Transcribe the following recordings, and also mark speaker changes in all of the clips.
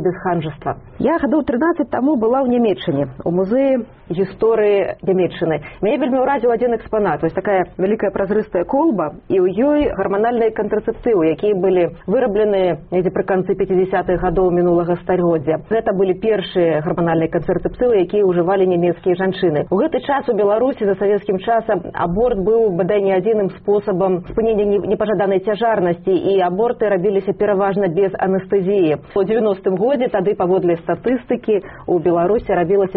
Speaker 1: без ханжества. Я гадоў 13 таму была ў Нямецчыне, у музеі гісторыі Нямецчыны. Мяне вельмі ўразіў адзін экспанат. Вось такая вялікая празрыстая колба, і ў ёй гарманальныя кантрацэптывы, якія былі вырабленыя недзе пры канцы 50-х гадоў мінулага стагоддзя. Гэта былі першыя гарманальныя кантрацэптывы, якія ўжывалі нямецкія жанчыны. У гэты час у Беларусі за савецкім часам аборт быў бадай не адзіным спосабам спынення непажаданай цяжарнасці, і аборты рабіліся пераважна без анестэзіі. У 90-м годзе тады паводле статыстыкі у Беларусі рабілася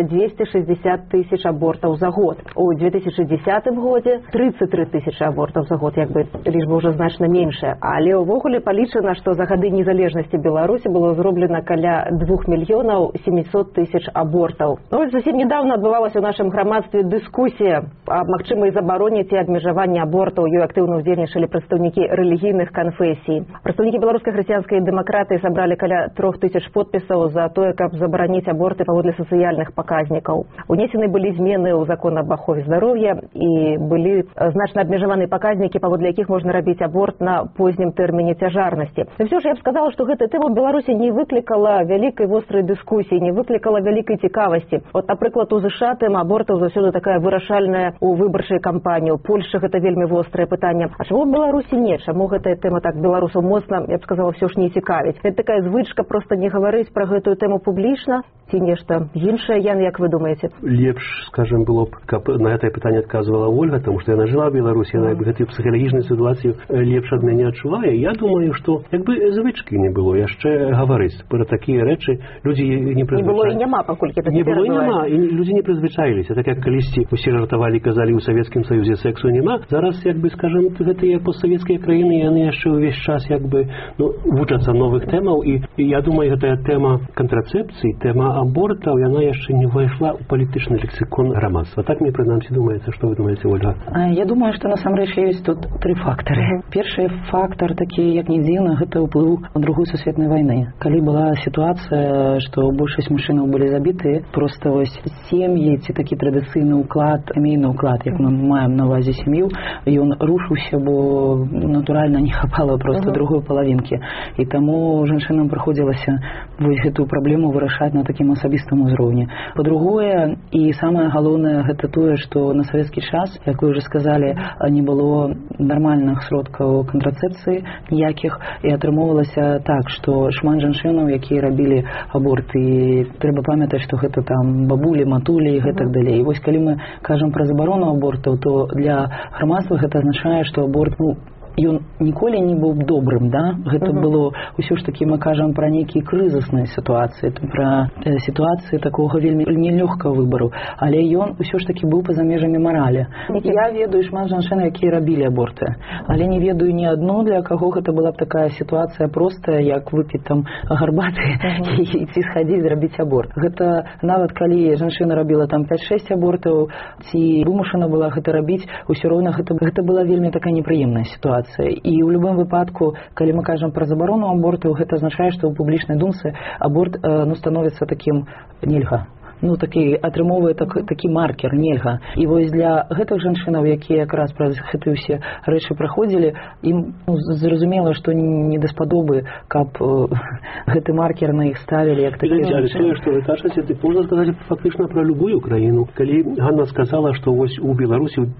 Speaker 1: 260 тысяч абортаў за год. У 2010 годзе 33 тысячи абортаў за год, як бы лічба ўжо значна меншая. Але ўвогуле палічана, што за гады незалежнасці Беларусі было зроблена каля 2 мільёнаў 700 тысяч абортаў. Ось зусім недавно адбывалася ў нашым грамадстве дыскусія аб магчымай забароне ці абмежаванні абортаў. Ёй актыўна ўдзельнічалі прадстаўнікі рэлігійных канфесій. Прадстаўнікі беларускай хрысціянскай дэмакратыі сабралі каля 3000 подпісаў за тое, каб забараніць аборты паводле сацыяльных паказнікаў. Унесены былі змены ў закон аб ахове здароўя і былі значна абмежаваны паказнікі, паводле якіх можна рабіць аборт на познім тэрміне цяжарнасці. І ўсё ж я б сказала, што гэтая тэма ў Беларусі не выклікала вялікай вострай дыскусіі, не выклікала вялікай цікавасці. От, напрыклад, у ЗША тэма абортаў заўсёды такая вырашальная ў выбарчай кампаніі. У Польшчы гэта вельмі вострае пытанне. А чаму ў Беларусі не? Чаму гэтая тэма так беларусаў моцна, я б сказала, ўсё ж не цікавіць? Гэта такая звычка проста не гаварыць пра гэтую тэму публічна ці нешта іншае, Ян, як вы думаеце?
Speaker 2: Лепш, скажем, было б, каб на гэтае пытанне адказвала Ольга, таму што яна жыла ў Беларусі, яна гэтую псіхалагічную сітуацыю лепш ад мяне адчувае. Я думаю, што як бы звычкі не было яшчэ гаварыць пра такія рэчы. Людзі не прызвычаіліся.
Speaker 1: Не было і няма, пакуль гэта
Speaker 2: не было і няма, і людзі не прызвычаіліся. Так як калісьці усе жартавалі, казалі, у Савецкім Саюзе сексу няма. Зараз, як бы, скажем, гэтыя постсавецкія краіны, яны яшчэ ўвесь час, як бы, вучацца новых тэмаў, і я думаю, гэтая тэма кантрацэпцыі, тэма абортаў, яна яшчэ не ўвайшла ў палітычны лексікон грамадства. Так мне, прынамсі, думаецца. Што вы думаеце, Ольга?
Speaker 3: Я думаю, што насамрэч ёсць тут тры фактары. Першы фактар, такі, як не дзіўна, гэта ўплыў Другой сусветнай вайны. Калі была сітуацыя, што большасць мужчынаў былі забіты, проста вось сем'і ці такі традыцыйны ўклад, сямейны ўклад, як мы маем на ўвазе сям'ю, ён рушыўся, бо натуральна не хапала проста другой палавінкі. І таму жанчынам прыходзілася вось гэтую праблему вырашаць на такім асабістым узроўні. Па-другое, і самае галоўнае, гэта тое, што на савецкі час, як вы ўжо сказалі, не было нармальных сродкаў кантрацэпцыі ніякіх, і атрымоўвалася так, што шмат жанчынаў, якія рабілі аборт, і трэба памятаць, што гэта там бабулі, матулі і гэтак далей. І вось калі мы кажам пра забарону абортаў, то для грамадства гэта азначае, што аборт, ён ніколі не быў добрым, да? Гэта было, ўсё ж такі мы кажам пра нейкія крызісныя сітуацыі, пра сітуацыі такога вельмі нелёгкага выбару, але ён ўсё ж такі быў па-за межамі маралі. Я ведаю шмат жанчын, якія рабілі аборты, але не ведаю ні адну, для каго гэта была б такая сітуацыя простая, як выпіць там гарбаты і ці схадзіць зрабіць аборт. Гэта нават калі жанчына рабіла там 5-6 абортаў, ці вымушана была гэта рабіць, усё роўна гэта была вельмі такая непрыемная сітуацыя. І ў любым выпадку, калі мы кажам пра забарону абортаў, гэта азначае, што ў публічнай думцы аборт становіцца такім нельга. Такі атрымоўвае такі маркер, нельга. І вось для гэтых жанчынаў, якія якраз праз гэтыя ўсе рэчы праходзілі, ім зразумела, што не даспадобы, каб гэты маркер на іх ставілі, як такія жанчыны.
Speaker 2: Тое, што вы кажаце, можна сказаць фактычна пра любую краіну. Калі Ганна сказала, што вось у Беларусі ў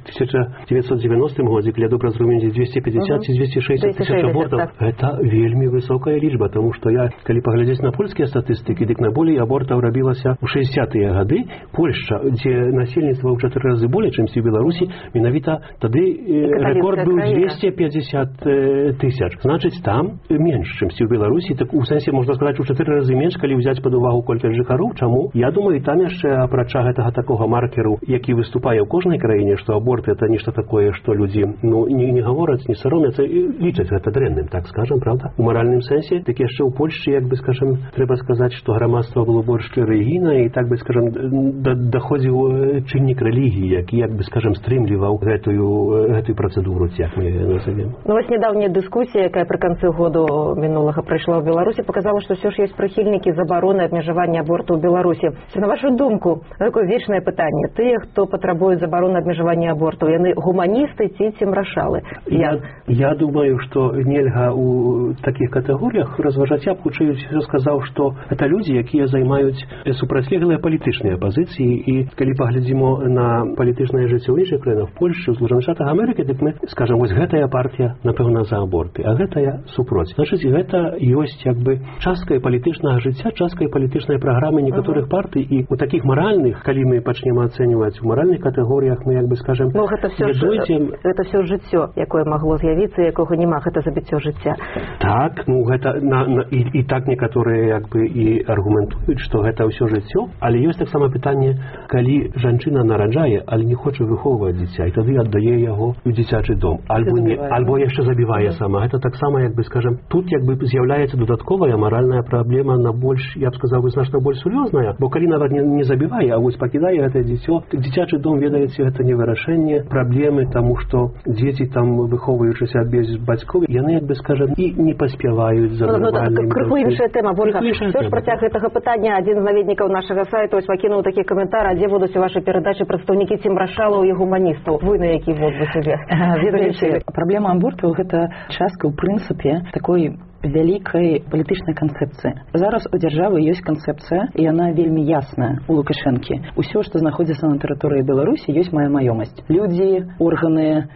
Speaker 2: 1990 годзе, калі добра зразумець 250 ці 260 тысяч абортаў, гэта вельмі высокая лічба, таму што я, калі паглядзець на польскія статыстыкі, дык на болей абортаў рабілася ў 60 гады. Польшча, дзе насельніцтва ў 4 разы болей, чымсьці ў Беларусі, менавіта тады рэкорд быў 250 тысяч. Значыць, там менш, чымсьці ў Беларусі, так у сэнсе можна сказаць у 4 разы менш, калі ўзяць пад увагу колькасць жыхароў. Чаму? Я думаю, там яшчэ апрача гэтага такога маркеру, які выступае ў кожнай краіне, што аборт это нешта такое, што людзі не гавораць, не саромяцца і лічаць гэта дрэнным, так скажам, правда? У маральным сэнсе, так яшчэ ў Польшчы, як бы скажам, трэба сказаць, што грамадства было больш рэлігійнае, і так бы скажем, доходзіў чыннік рэлігіі, які, як бы, скажем, стрымліваў гэтую працэдуру, як мы назовем.
Speaker 1: Ну, вось недавняя дыскусія, якая пры канцы году мінулага прайшла ў Беларусі, показала, што ўсё ж ёсць прыхільнікі забароны абмежавання аборту ў Беларусі. На вашу думку, такое вечнае пытанне, тыя, хто патрабуе забароны абмежавання аборту, яны гуманісты ці цемрашалы?
Speaker 2: Я думаю, што нельга ў такіх катэгорыях разважаць. Я б хутчэй сказаў, што гэта людзі, якія займаюць супрацьлеглыя палітычныя пазіцыі, і калі паглядзімо на палітычнае жыццё ў іншых краінах, Польшчы, ў Злучаных Штатах Амерыкі, дык мы скажам, вось гэтая партія, напэўна, за аборты, а гэтая супроць. Значыць, гэта ёсць як бы часткай палітычнага жыцця, часткай палітычнай праграмы некаторых партый, і у такіх маральных, калі мы пачнем ацэньваць у маральных катэгорыях, мы як бы скажем,
Speaker 1: гэта ўсё жыццё, якое магло з'явіцца, якога няма, гэта забіццё жыцця.
Speaker 2: Так, ну гэта і так некаторыя як бы і аргументуюць, што гэта ўсё жыццё, але ёсць таксама пытанне, калі жанчына нараджае, але не хоча выхоўваць дзіця, і тады аддае яго ў дзіцячы дом, альбо яшчэ забівае сама. Гэта таксама, як бы скажем, тут як бы з'яўляецца дадатковая маральная праблема на больш, я б сказаў, значна больш сур'ёзная, бо калі нават не забівае, а вось пакідае гэтае дзіцё, дзіцячы дом, ведаеце, гэта не вырашэнне праблемы, таму што дзеці там, выхоўваючыся без бацькоў, яны, як бы скажем, і не паспяваюць за нармальнымі.
Speaker 1: Крыху іншая тэма, Вольга. Все ж працяг гэтага пытання адзін з наведнікаў нашага сайта пакінуў такі каментар, а дзе будуць у вашай перадачы прадстаўнікі цемрашалаў і гуманістаў? Вы на які бок вы сябе?
Speaker 3: Праблема абортаў гэта частка ў прынцыпе такой вялікай палітычнай канцэпцыі. Зараз у дзяржавы ёсць канцэпцыя, і яна вельмі ясная у Лукашэнкі. Усё, што знаходзіцца на тэрыторыі Беларусі, ёсць мая маёмасць. Людзі, органы,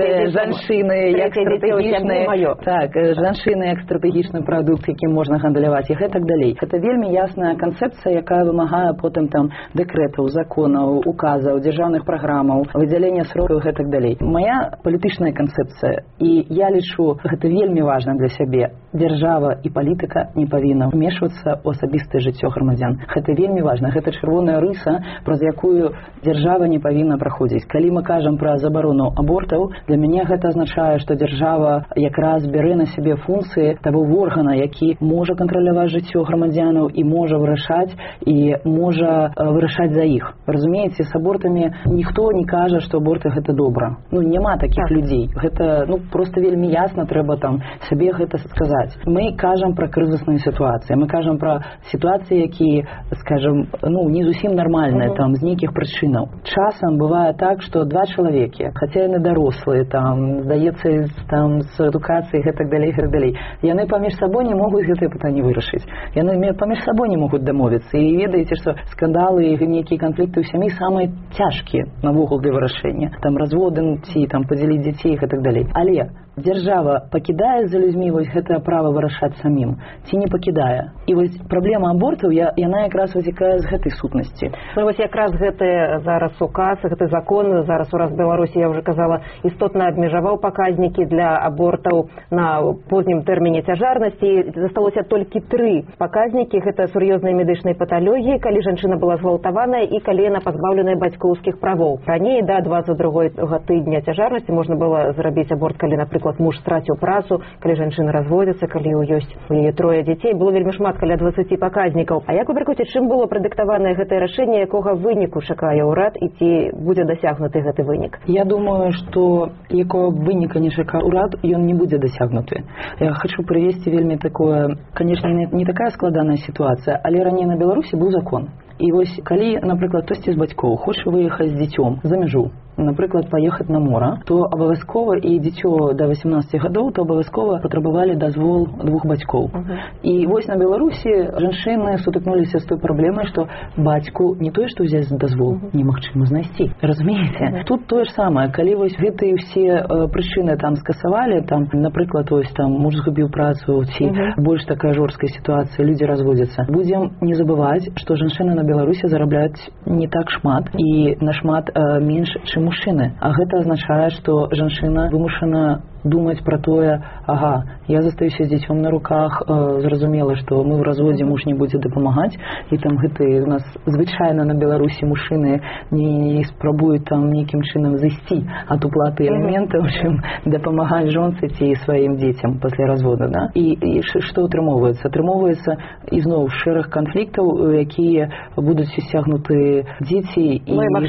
Speaker 3: жанчыны, як стратэгічныя, так, жанчыны як стратэгічны прадукт, якім можна гандляваць, і гэтак далей. Гэта вельмі ясная канцэпцыя, якая вымагае потым там дэкрэтаў, законаў, указаў, дзяржаўных праграмаў, выдзялення срокаў і гэтак далей. Моя палітычная канцэпцыя, і я лічу, гэта вельмі важна для сябе. Дзяржава і палітыка не павінна ўмешвацца ў асабістае жыццё грамадзян. Гэта вельмі важна. Гэта чырвоная рыса, праз якую дзяржава не павінна праходзіць. Калі мы кажам пра забарону абортаў, для мяне гэта азначае, што дзяржава якраз бярэ на сябе функцыі таго органа, які можа кантраляваць жыццё грамадзянаў і можа вырашаць, і можа вырашаць за іх. Разумееце, з абортамі ніхто не кажа, што аборты гэта добра. Ну, няма такіх людзей. Гэта, проста вельмі ясна трэба там сабе гэта сказаць. Мы кажам пра крызісныя сітуацыі, мы кажам пра сітуацыі, якія, скажем, не зусім нармальныя, там, з нейкіх прычынаў. Часам бывае так, што два чалавекі, хаця яны дарослыя, там, здаецца, там, з адукацыяй, гэтак далей, яны паміж сабой не могуць гэтае пытанне вырашыць. Яны паміж сабой не могуць дамовіцца. І ведаеце, што скандалы і нейкія канфлікты ў сям'і самыя цяжкія навогул для вырашэння. Там разводы, ці там падзяліць дзяцей і гэтак далей. Але дзяржава пакідае за людзьмі вось гэтае права вырашаць самім, ці не пакідае. І вось праблема абортаў, яна якраз вынікае з гэтай сутнасці.
Speaker 1: Вось якраз гэты зараз указ, гэты закон, зараз у раз Беларусі, я ўжо казала, істотна абмежаваў паказнікі для абортаў на познім тэрміне цяжарнасці. Засталося толькі 3 паказнікі. Гэта сур'ёзныя медычныя паталогіі, калі жанчына была згвалтаваная і калі яна пазбаўленая бацькоўскіх правоў. Раней да 22-го тыдня цяжарнасці можна было зрабіць аборт, калі, напрыклад, муж страціў працу, калі жанчына разводзіцца, калі ёсць у яе 3 дзяцей. Было вельмі шмат, каля 20 паказнікаў. А як вы мяркуеце, чым было прадыктаванае гэтае рашэнне, якога выніку чакае ўрад і ці будзе дасягнуты гэты вынік?
Speaker 3: Я думаю, што якого выніка не чакае ўрад, ён не будзе дасягнуты. Я хочу прывесці вельмі такое, конечно, не такая складаная сітуацыя, але раней на Беларусі быў закон. І вось калі, напрыклад, хтосьці з бацькоў хоча выехаць з дзіцём за мяжу, напрыклад, паехаць на мора, то абавязкова і дзіцё да 18 гадоў, то абавязкова патрабавалі дазвол 2 бацькоў. І вось на Беларусі жанчыны сутыкнуліся з той праблемай, што бацьку не тое, што ўзяць дазвол, немагчыма знайсці. Разумееце? Тут тое ж самае, калі вось гэтыя ўсе прычыны там скасавалі, там, напрыклад, ось там муж згубіў працу, ці больш такая жорсткая сітуацыя, людзі разводзяцца. Будзем не забываць, што жанчыны на Беларусі зарабляюць не так шмат і нашмат менш, чым мужчыны. А гэта азначае, што жанчына вымушана думаць пра тое, я застаюся з дзіцём на руках, зразумела, што мы ў разводзе, муж не будзе дапамагаць, і там гэтыя у нас звычайна на Беларусі мужчыны не спрабуюць там нейкім чынам зайсці ад уплаты элементаў, чым дапамагаць жонцы ці сваім дзецям пасля развода. Да? І што атрымоўваецца? Атрымоўваецца ізноў шэраг канфліктаў, якія будуць сцягнуты дзеці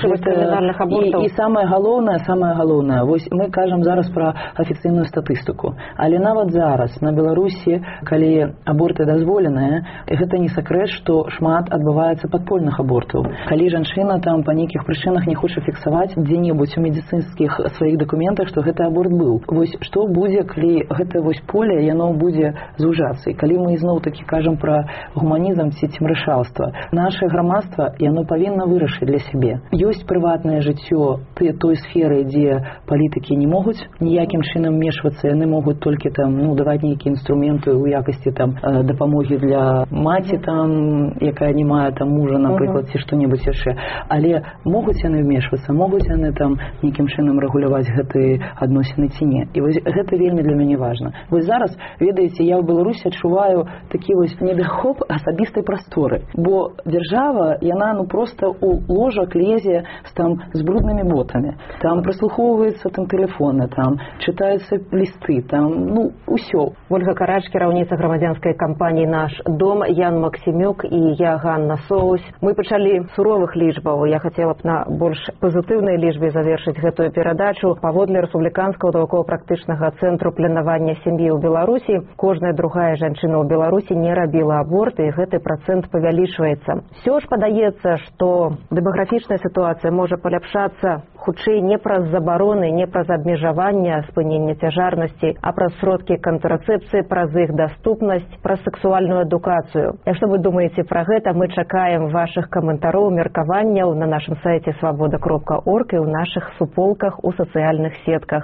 Speaker 3: і самае галоўнае, вось мы кажам зараз пра афіцыйную статыстыку, але нават зараз на Беларусі, калі аборты дазволеныя, гэта не сакрэт, што шмат адбываецца падпольных абортаў. Калі жанчына там па нейкіх прычынах не хоча фіксаваць дзе-небудзь у медыцынскіх сваіх дакументах, што гэты аборт быў. Вось што будзе, калі гэта вось поле яно будзе звужацца? І калі мы ізноў такі кажам пра гуманізм ці цемрышаўства, наше грамадства яно павінна вырашыць для сябе. Ёсць прыватнае жыццё той сферы, дзе палітыкі не могуць ніякім чынам мешвацца, яны могуць толькі там даваць нейкія інструменты ў якасці там дапамогі для маці там, якая не мае там мужа, напрыклад, ці што-небудзь яшчэ. Але могуць яны вмешвацца, могуць яны там нейкім чынам рэгуляваць гэтыя адносіны ці не. І вось гэта вельмі для мяне важна. Вось зараз, ведаеце, я ў Беларусі адчуваю такі вось недахоп асабістай прасторы, бо дзяржава, яна проста ў ложак лезе з бруднымі ботамі. Там прыслухоўваюцца там тэлефоны, там чытаюцца лісты, там, усё.
Speaker 1: Ольга Карач, кіраўніца грамадзянскай кампаніі «Наш дом», Ян Максімюк і я, Ганна Соус. Мы пачалі суровых лічбаў. Я хацела б на больш пазітыўнай лічбе завершыць гэтую перадачу. Паводле рэспубліканскага навукова-практычнага цэнтру планавання сям'і ў Беларусі, кожная другая жанчына ў Беларусі не рабіла аборт, і гэты працэнт павялічваецца. Всё ж падаецца, што дэмаграфічная сітуацыя можа паляпшацца хутчэй не праз забароны, не праз абмежавання, спынення цяжарнасці, а праз сродкі кантрацэпцыі, праз іх даступнасць, праз сексуальную адукацыю. А што вы думаеце пра гэта? Мы чакаем вашых каментароў, меркаванняў на нашым сайце свабода.орг і ў нашых суполках у сацыяльных сетках.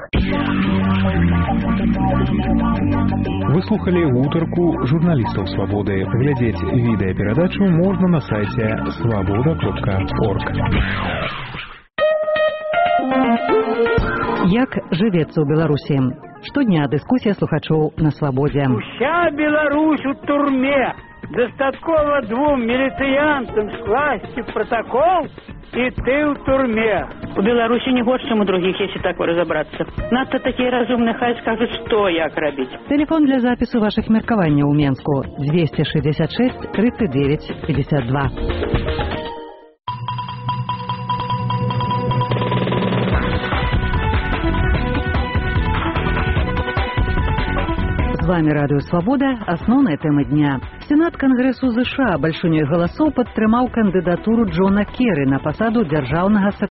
Speaker 4: Вы слухали гутарку журналістаў «Свабоды». Глядзець відэаперадачу можна на сайце свабода.орг.
Speaker 5: Як жывецца ў Беларусі? Штодня дыскусія слухачоў на Свабодзе.
Speaker 6: Уся Беларусь у турме. Дастаткова 2 міліцыянтам скласці протокол, і ты ў турме.
Speaker 7: У Беларусі не горш, чым у другіх, если так разобраться. Надто такие разумные, хай скажут, что як рабіць.
Speaker 5: Телефон для запису ваших меркаванняў у Менску 266 39 52. С вами Радио Свобода. Основная тема дня. Сенат Конгрессу США большинёй голосов падтрымаў кандидатуру Джона Керри на посаду дзяржаўнага